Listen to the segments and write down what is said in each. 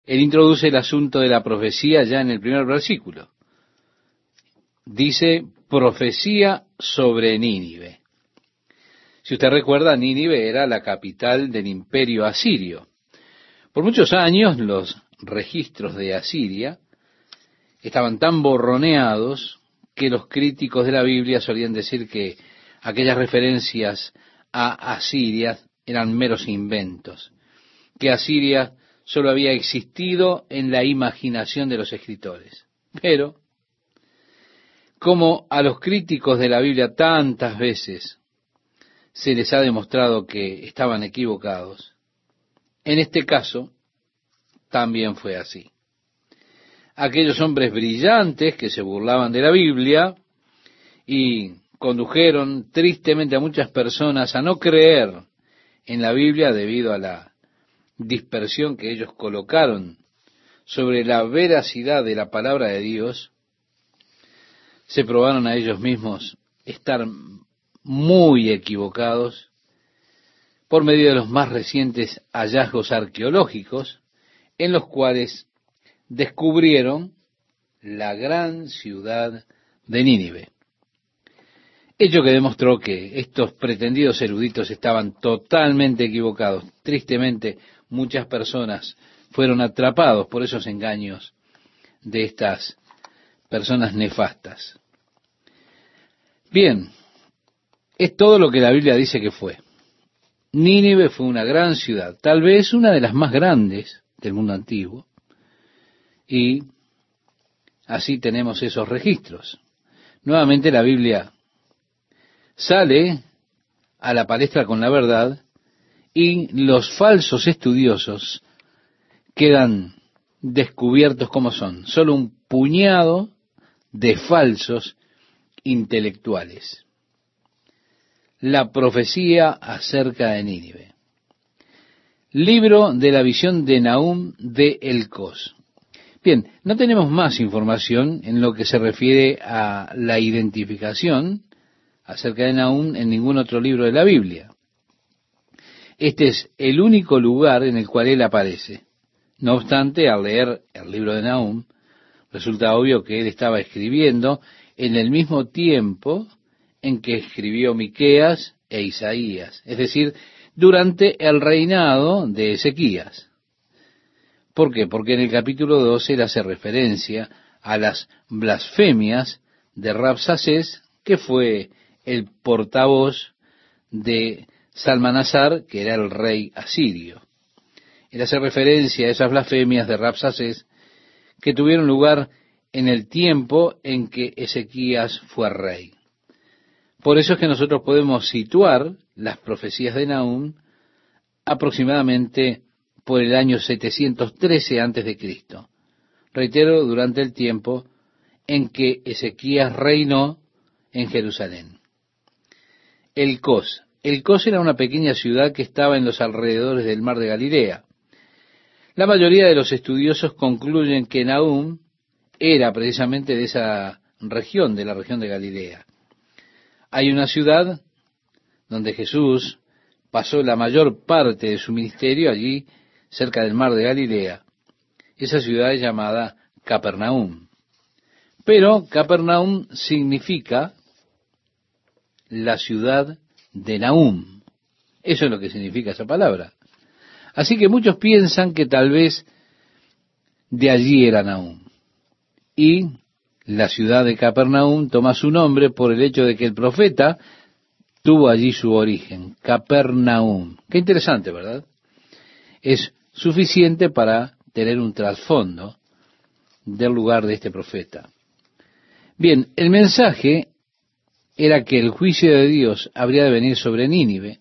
Él introduce el asunto de la profecía ya en el primer versículo. Dice, profecía sobre Nínive. Si usted recuerda, Nínive era la capital del imperio asirio. Por muchos años los registros de Asiria estaban tan borroneados que los críticos de la Biblia solían decir que aquellas referencias a Asiria eran meros inventos, que Asiria solo había existido en la imaginación de los escritores. Pero, como a los críticos de la Biblia tantas veces se les ha demostrado que estaban equivocados, en este caso también fue así. Aquellos hombres brillantes que se burlaban de la Biblia y condujeron tristemente a muchas personas a no creer en la Biblia debido a la dispersión que ellos colocaron sobre la veracidad de la palabra de Dios, se probaron a ellos mismos estar muy equivocados por medio de los más recientes hallazgos arqueológicos en los cuales descubrieron la gran ciudad de Nínive. Hecho que demostró que estos pretendidos eruditos estaban totalmente equivocados. Tristemente, muchas personas fueron atrapados por esos engaños de estas personas nefastas. Bien, es todo lo que la Biblia dice que fue. Nínive fue una gran ciudad, tal vez una de las más grandes del mundo antiguo, y así tenemos esos registros. Nuevamente la Biblia sale a la palestra con la verdad y los falsos estudiosos quedan descubiertos como son, solo un puñado de falsos intelectuales. La profecía acerca de Nínive. Libro de la visión de Nahum de Elcos. Bien, no tenemos más información en lo que se refiere a la identificación acerca de Nahum en ningún otro libro de la Biblia. Este es el único lugar en el cual él aparece. No obstante, al leer el libro de Nahum, resulta obvio que él estaba escribiendo en el mismo tiempo en que escribió Miqueas e Isaías, es decir, durante el reinado de Ezequías. ¿Por qué? Porque en el capítulo 12 él hace referencia a las blasfemias de Rabsacés, que fue el portavoz de Salmanasar, que era el rey asirio. Él hace referencia a esas blasfemias de Rabsacés que tuvieron lugar en el tiempo en que Ezequías fue rey. Por eso es que nosotros podemos situar las profecías de Nahum aproximadamente por el año 713 antes de Cristo. Reitero, durante el tiempo en que Ezequías reinó en Jerusalén. Elcos. Elcos era una pequeña ciudad que estaba en los alrededores del mar de Galilea. La mayoría de los estudiosos concluyen que Nahum era precisamente de esa región, de la región de Galilea. Hay una ciudad donde Jesús pasó la mayor parte de su ministerio allí, cerca del mar de Galilea. Esa ciudad es llamada Capernaum. Pero Capernaum significa la ciudad de Nahum. Eso es lo que significa esa palabra. Así que muchos piensan que tal vez de allí era Nahum. Y la ciudad de Capernaum toma su nombre por el hecho de que el profeta tuvo allí su origen, Capernaum. Qué interesante, ¿verdad? Es suficiente para tener un trasfondo del lugar de este profeta. Bien, el mensaje era que el juicio de Dios habría de venir sobre Nínive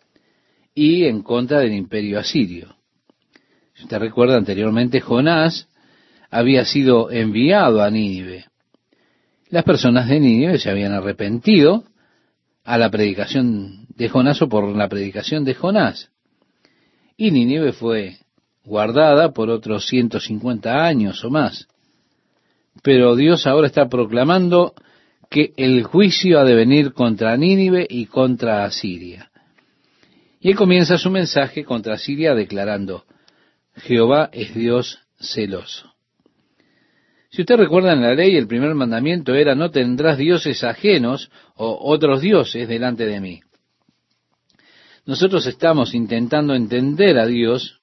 y en contra del imperio asirio. Si usted recuerda anteriormente, Jonás había sido enviado a Nínive. Las personas de Nínive se habían arrepentido a la predicación de Jonás o por la predicación de Jonás. Y Nínive fue guardada por otros 150 años o más. Pero Dios ahora está proclamando que el juicio ha de venir contra Nínive y contra Asiria. Y él comienza su mensaje contra Asiria declarando: Jehová es Dios celoso. Si usted recuerda en la ley, el primer mandamiento era: no tendrás dioses ajenos o otros dioses delante de mí. Nosotros estamos intentando entender a Dios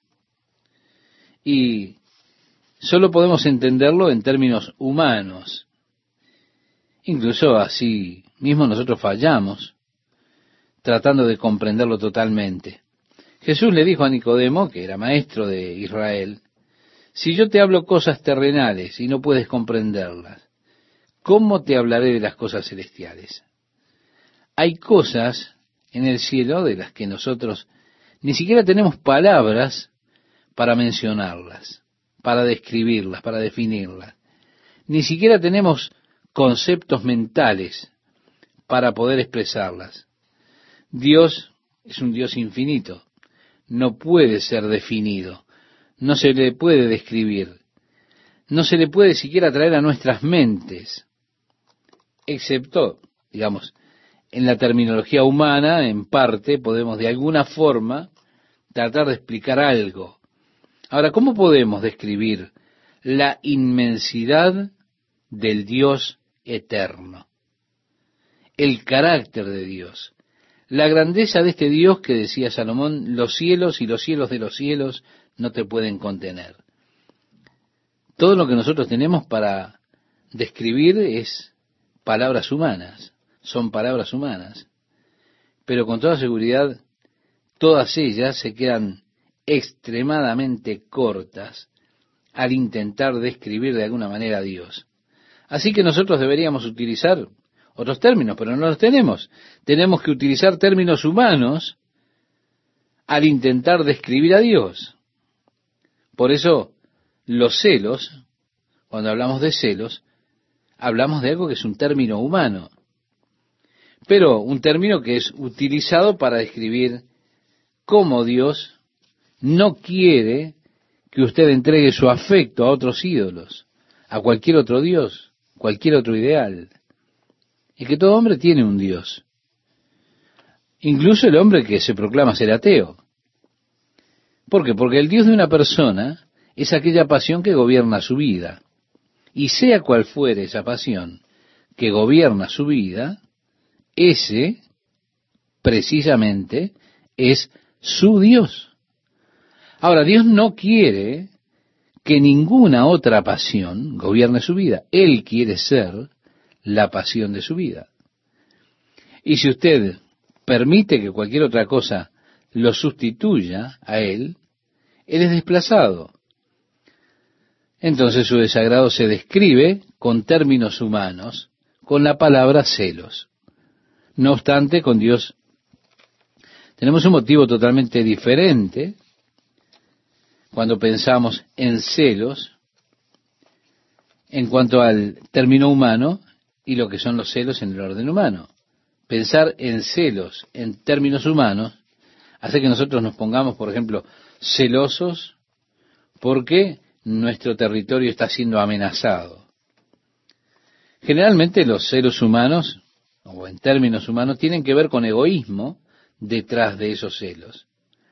y solo podemos entenderlo en términos humanos. Incluso así mismo nosotros fallamos tratando de comprenderlo totalmente. Jesús le dijo a Nicodemo, que era maestro de Israel: si yo te hablo cosas terrenales y no puedes comprenderlas, ¿cómo te hablaré de las cosas celestiales? Hay cosas en el cielo de las que nosotros ni siquiera tenemos palabras para mencionarlas, para describirlas, para definirlas. Ni siquiera tenemos conceptos mentales para poder expresarlas. Dios es un Dios infinito, no puede ser definido, no se le puede describir, no se le puede siquiera traer a nuestras mentes, excepto, digamos, en la terminología humana. En parte podemos de alguna forma tratar de explicar algo. Ahora, ¿cómo podemos describir la inmensidad del Dios eterno? El carácter de Dios, la grandeza de este Dios que decía Salomón: los cielos y los cielos de los cielos no te pueden contener. Todo lo que nosotros tenemos para describir es palabras humanas, son palabras humanas, pero con toda seguridad todas ellas se quedan extremadamente cortas al intentar describir de alguna manera a Dios. Así que nosotros deberíamos utilizar otros términos, pero no los tenemos. Tenemos que utilizar términos humanos al intentar describir a Dios. Por eso, los celos, cuando hablamos de celos, hablamos de algo que es un término humano, pero un término que es utilizado para describir cómo Dios no quiere que usted entregue su afecto a otros ídolos, a cualquier otro Dios, cualquier otro ideal. Y que todo hombre tiene un Dios, incluso el hombre que se proclama ser ateo. ¿Por qué? Porque el Dios de una persona es aquella pasión que gobierna su vida. Y sea cual fuere esa pasión que gobierna su vida, ese precisamente es su Dios. Ahora, Dios no quiere que ninguna otra pasión gobierne su vida. Él quiere ser la pasión de su vida. Y si usted permite que cualquier otra cosa lo sustituya a Él es desplazado. Entonces su desagrado se describe con términos humanos, con la palabra celos. No obstante, con Dios tenemos un motivo totalmente diferente cuando pensamos en celos en cuanto al término humano y lo que son los celos en el orden humano. Pensar en celos en términos humanos hace que nosotros nos pongamos, por ejemplo, celosos porque nuestro territorio está siendo amenazado. Generalmente los celos humanos, o en términos humanos, tienen que ver con egoísmo detrás de esos celos.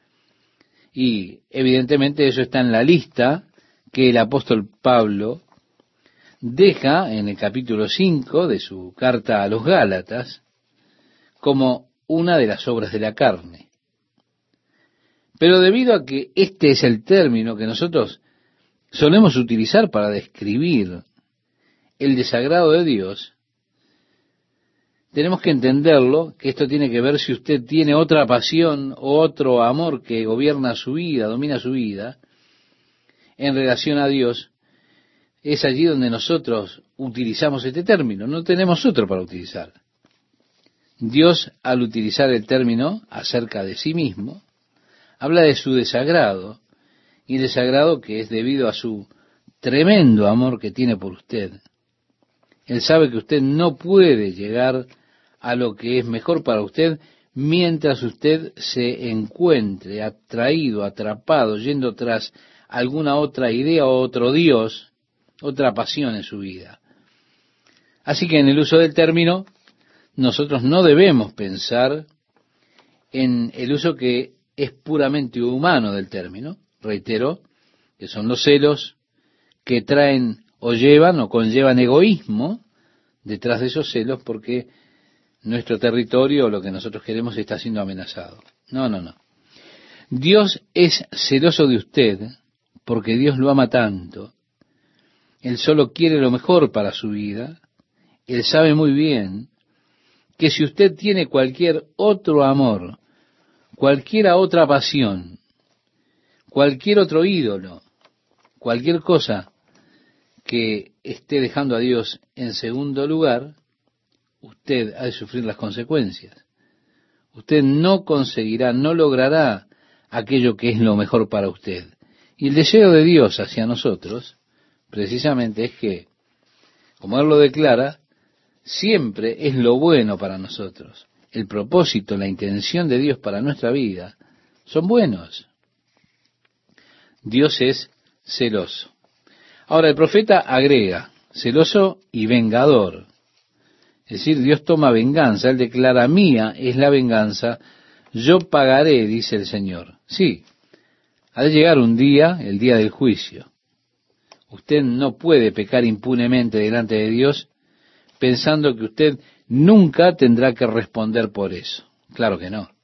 Y evidentemente eso está en la lista que el apóstol Pablo deja en el capítulo 5 de su carta a los Gálatas como una de las obras de la carne. Pero debido a que este es el término que nosotros solemos utilizar para describir el desagrado de Dios, tenemos que entenderlo, que esto tiene que ver si usted tiene otra pasión o otro amor que gobierna su vida, domina su vida, en relación a Dios. Es allí donde nosotros utilizamos este término, no tenemos otro para utilizar. Dios, al utilizar el término acerca de sí mismo, habla de su desagrado, y desagrado que es debido a su tremendo amor que tiene por usted. Él sabe que usted no puede llegar a lo que es mejor para usted mientras usted se encuentre atraído, atrapado, yendo tras alguna otra idea o otro Dios, otra pasión en su vida. Así que en el uso del término, nosotros no debemos pensar en el uso que es puramente humano del término. Reitero, que son los celos que traen o llevan o conllevan egoísmo detrás de esos celos, porque nuestro territorio, lo que nosotros queremos, está siendo amenazado. No, no, no. Dios es celoso de usted porque Dios lo ama tanto. Él solo quiere lo mejor para su vida. Él sabe muy bien que si usted tiene cualquier otro amor, cualquier otra pasión, cualquier otro ídolo, cualquier cosa que esté dejando a Dios en segundo lugar, usted ha de sufrir las consecuencias. Usted no conseguirá, no logrará aquello que es lo mejor para usted. Y el deseo de Dios hacia nosotros, precisamente, es que, como Él lo declara, siempre es lo bueno para nosotros. El propósito, la intención de Dios para nuestra vida son buenos. Dios es celoso. Ahora el profeta agrega, celoso y vengador. Es decir, Dios toma venganza, Él declara, mía es la venganza, yo pagaré, dice el Señor. Sí, ha de llegar un día, el día del juicio. Usted no puede pecar impunemente delante de Dios pensando que usted nunca tendrá que responder por eso. Claro que no.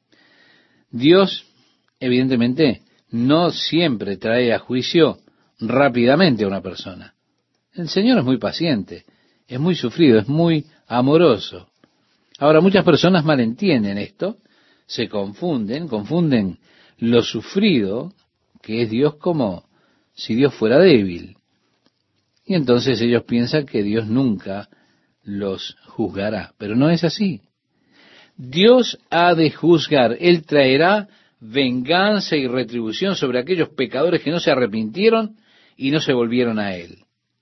Dios, evidentemente, no siempre trae a juicio rápidamente a una persona. El Señor es muy paciente, es muy sufrido, es muy amoroso. Ahora, muchas personas malentienden esto, se confunden lo sufrido, que es Dios, como si Dios fuera débil. Y entonces ellos piensan que Dios nunca los juzgará. Pero no es así. Dios ha de juzgar. Él traerá venganza y retribución sobre aquellos pecadores que no se arrepintieron y no se volvieron a Él.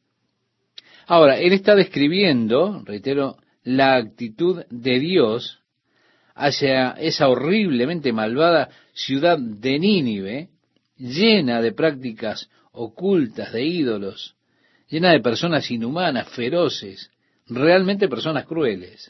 Ahora, Él está describiendo, reitero, la actitud de Dios hacia esa horriblemente malvada ciudad de Nínive, llena de prácticas ocultas, de ídolos, llena de personas inhumanas, feroces, realmente personas crueles.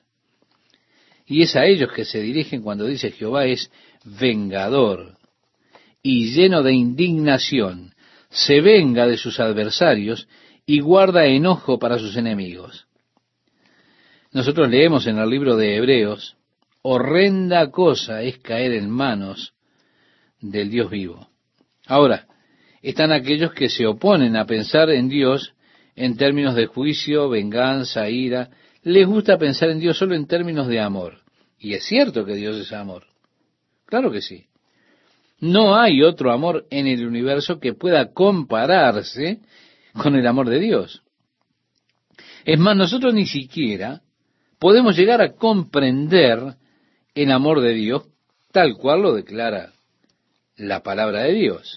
Y es a ellos que se dirigen cuando dice Jehová es vengador y lleno de indignación, se venga de sus adversarios y guarda enojo para sus enemigos. Nosotros leemos en el libro de Hebreos, horrenda cosa es caer en manos del Dios vivo. Ahora, están aquellos que se oponen a pensar en Dios en términos de juicio, venganza, ira. Les gusta pensar en Dios solo en términos de amor. Y es cierto que Dios es amor. Claro que sí. No hay otro amor en el universo que pueda compararse con el amor de Dios. Es más, nosotros ni siquiera podemos llegar a comprender el amor de Dios tal cual lo declara la palabra de Dios.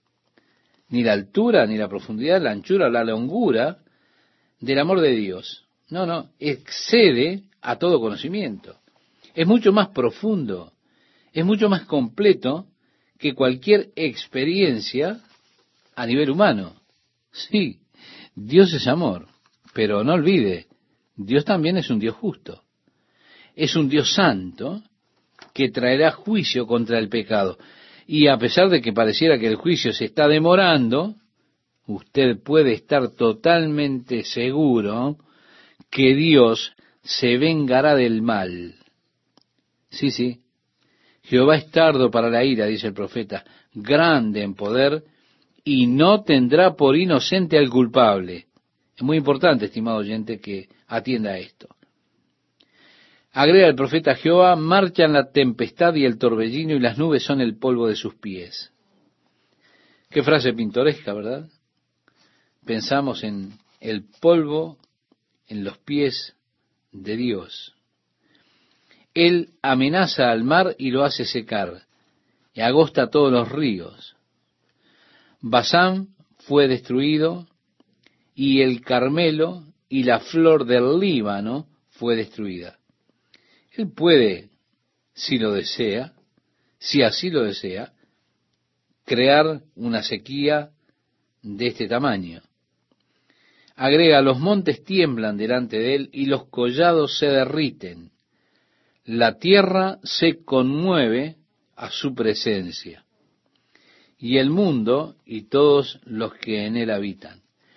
Ni la altura, ni la profundidad, la anchura, la longura del amor de Dios. No, no, excede a todo conocimiento. Es mucho más profundo, es mucho más completo que cualquier experiencia a nivel humano. Sí, Dios es amor, pero no olvide, Dios también es un Dios justo. Es un Dios santo que traerá juicio contra el pecado. Y a pesar de que pareciera que el juicio se está demorando, usted puede estar totalmente seguro que Dios se vengará del mal. Sí, sí. Jehová es tardo para la ira, dice el profeta, grande en poder, y no tendrá por inocente al culpable. Es muy importante, estimado oyente, que atienda a esto. Agrega el profeta Jehová, marchan la tempestad y el torbellino, y las nubes son el polvo de sus pies. Qué frase pintoresca, ¿verdad? Pensamos en el polvo en los pies de Dios. Él amenaza al mar y lo hace secar, y agosta todos los ríos. Basán fue destruido, y el Carmelo y la flor del Líbano fue destruida. Él puede, si lo desea, si así lo desea, crear una sequía de este tamaño. Agrega, los montes tiemblan delante de él y los collados se derriten. La tierra se conmueve a su presencia, y el mundo y todos los que en él habitan.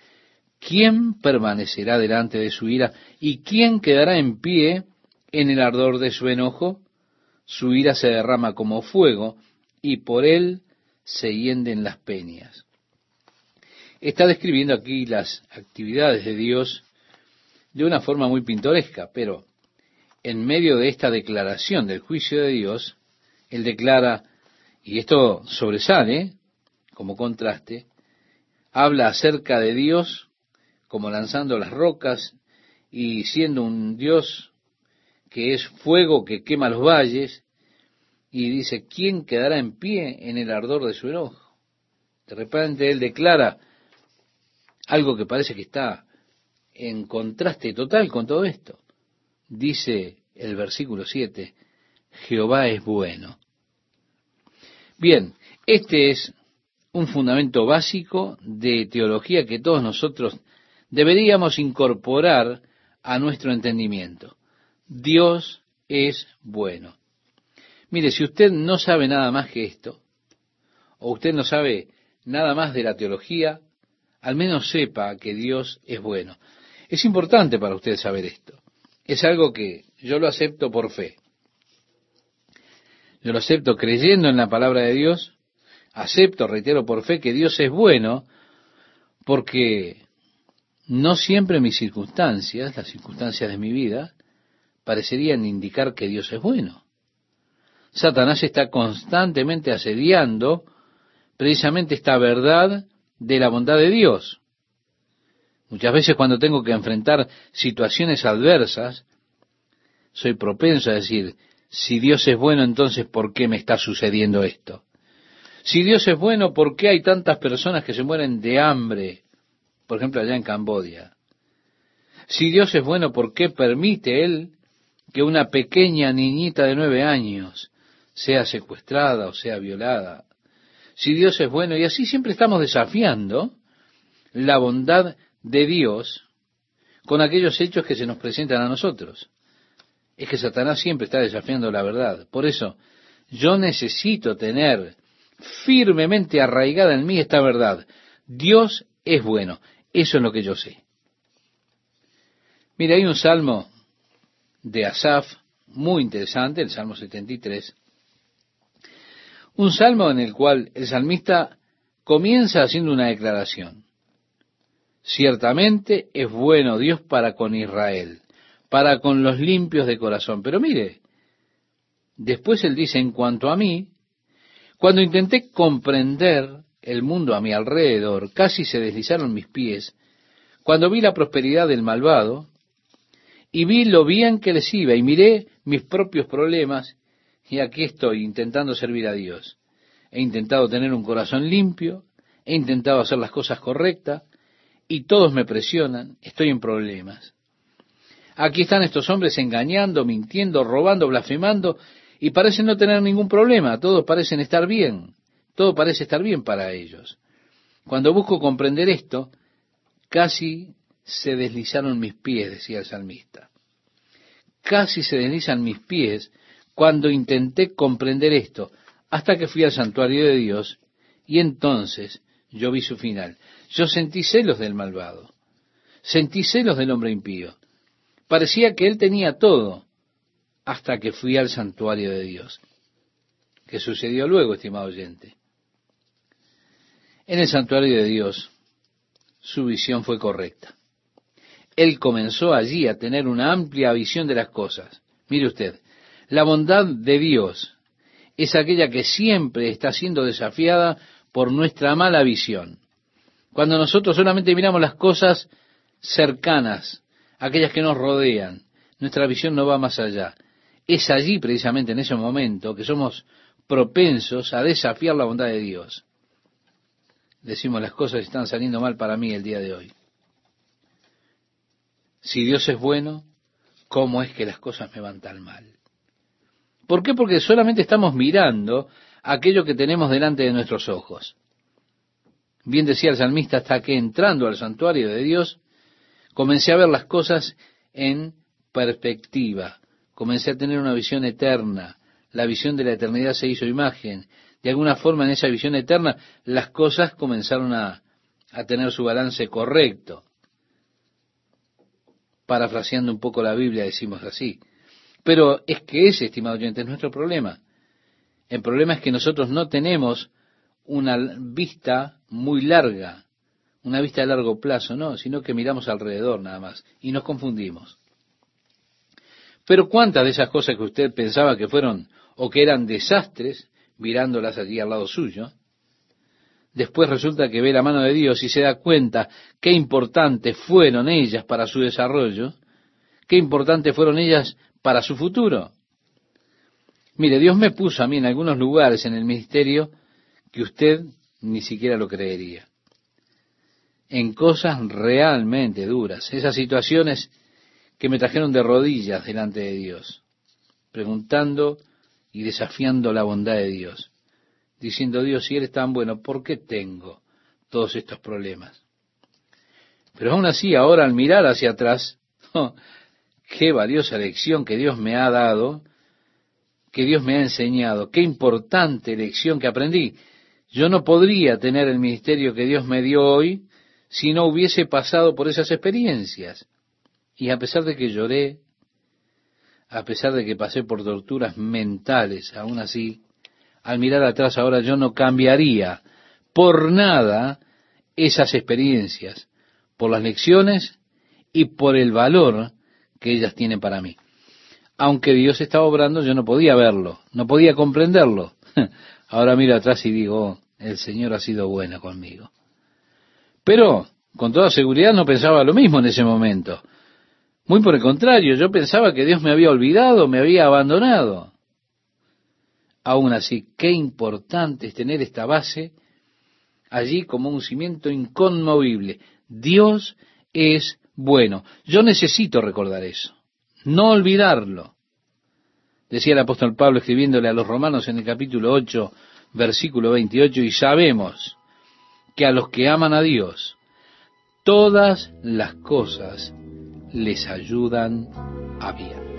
¿quién permanecerá delante de su ira? ¿Y quién quedará en pie en el ardor de su enojo? Su ira se derrama como fuego, y por él se hienden las peñas. Está describiendo aquí las actividades de Dios de una forma muy pintoresca, pero en medio de esta declaración del juicio de Dios, él declara, y esto sobresale como contraste, habla acerca de Dios como lanzando las rocas y siendo un Dios que es fuego que quema los valles, y dice, ¿quién quedará en pie en el ardor de su enojo? De repente él declara algo que parece que está en contraste total con todo esto. Dice el versículo 7, Jehová es bueno. Bien, este es un fundamento básico de teología que todos nosotros deberíamos incorporar a nuestro entendimiento. Dios es bueno. Mire, si usted no sabe nada más que esto, o usted no sabe nada más de la teología, al menos sepa que Dios es bueno. Es importante para usted saber esto. Es algo que yo lo acepto por fe. Yo lo acepto creyendo en la palabra de Dios. Acepto, reitero, por fe que Dios es bueno, porque no siempre mis circunstancias, las circunstancias de mi vida, parecerían indicar que Dios es bueno. Satanás está constantemente asediando precisamente esta verdad de la bondad de Dios. Muchas veces cuando tengo que enfrentar situaciones adversas, soy propenso a decir, si Dios es bueno, entonces ¿por qué me está sucediendo esto? Si Dios es bueno, ¿por qué hay tantas personas que se mueren de hambre? Por ejemplo, allá en Camboya. Si Dios es bueno, ¿por qué permite Él que una pequeña niñita de 9 años sea secuestrada o sea violada? Si Dios es bueno, y así siempre estamos desafiando la bondad de Dios con aquellos hechos que se nos presentan a nosotros. Es que Satanás siempre está desafiando la verdad. Por eso, yo necesito tener firmemente arraigada en mí esta verdad. Dios es bueno. Eso es lo que yo sé. Mira, hay un salmo de Asaf muy interesante, el Salmo 73. Un salmo en el cual el salmista comienza haciendo una declaración. Ciertamente es bueno Dios para con Israel, para con los limpios de corazón. Pero mire, después él dice, en cuanto a mí, cuando intenté comprender el mundo a mi alrededor, casi se deslizaron mis pies, cuando vi la prosperidad del malvado, y vi lo bien que les iba, y miré mis propios problemas, y aquí estoy intentando servir a Dios. He intentado tener un corazón limpio, he intentado hacer las cosas correctas, y todos me presionan, estoy en problemas. Aquí están estos hombres engañando, mintiendo, robando, blasfemando, y parecen no tener ningún problema, todos parecen estar bien, todo parece estar bien para ellos. Cuando busco comprender esto, casi se deslizaron mis pies, decía el salmista. Casi se deslizan mis pies cuando intenté comprender esto, hasta que fui al santuario de Dios, y entonces yo vi su final. Yo sentí celos del malvado, sentí celos del hombre impío. Parecía que él tenía todo, hasta que fui al santuario de Dios. ¿Qué sucedió luego, estimado oyente? En el santuario de Dios, su visión fue correcta. Él comenzó allí a tener una amplia visión de las cosas. Mire usted, la bondad de Dios es aquella que siempre está siendo desafiada por nuestra mala visión. Cuando nosotros solamente miramos las cosas cercanas, aquellas que nos rodean, nuestra visión no va más allá. Es allí precisamente en ese momento que somos propensos a desafiar la bondad de Dios. Decimos, las cosas están saliendo mal para mí el día de hoy. Si Dios es bueno, ¿cómo es que las cosas me van tan mal? ¿Por qué? Porque solamente estamos mirando aquello que tenemos delante de nuestros ojos. Bien decía el salmista, hasta que entrando al santuario de Dios, comencé a ver las cosas en perspectiva. Comencé a tener una visión eterna. La visión de la eternidad se hizo imagen. De alguna forma en esa visión eterna las cosas comenzaron a tener su balance correcto. parafraseando un poco la Biblia, decimos así. Pero es que ese, estimado oyente, es nuestro problema. El problema es que nosotros no tenemos una vista muy larga, una vista de largo plazo, no, sino que miramos alrededor nada más y nos confundimos. Pero cuántas de esas cosas que usted pensaba que fueron o que eran desastres, mirándolas allí al lado suyo, después resulta que ve la mano de Dios y se da cuenta qué importantes fueron ellas para su desarrollo, qué importantes fueron ellas para su futuro. Mire, Dios me puso a mí en algunos lugares en el ministerio que usted ni siquiera lo creería. En cosas realmente duras, esas situaciones que me trajeron de rodillas delante de Dios, preguntando y desafiando la bondad de Dios, diciendo: Dios, si eres tan bueno, ¿por qué tengo todos estos problemas? Pero aún así, ahora al mirar hacia atrás, qué valiosa lección que Dios me ha dado, que Dios me ha enseñado, qué importante lección que aprendí. Yo no podría tener el ministerio que Dios me dio hoy si no hubiese pasado por esas experiencias. Y a pesar de que lloré, a pesar de que pasé por torturas mentales, aún así, al mirar atrás ahora yo no cambiaría por nada esas experiencias, por las lecciones y por el valor que ellas tienen para mí. Aunque Dios estaba obrando, yo no podía verlo, no podía comprenderlo. Ahora miro atrás y digo: oh, el Señor ha sido bueno conmigo. Pero, con toda seguridad, no pensaba lo mismo en ese momento. Muy por el contrario, yo pensaba que Dios me había olvidado, me había abandonado. Aún así, qué importante es tener esta base allí como un cimiento inconmovible. Dios es bueno. Yo necesito recordar eso, no olvidarlo. Decía el apóstol Pablo escribiéndole a los romanos en el capítulo 8, versículo 28, y sabemos que a los que aman a Dios, todas las cosas les ayudan a bien.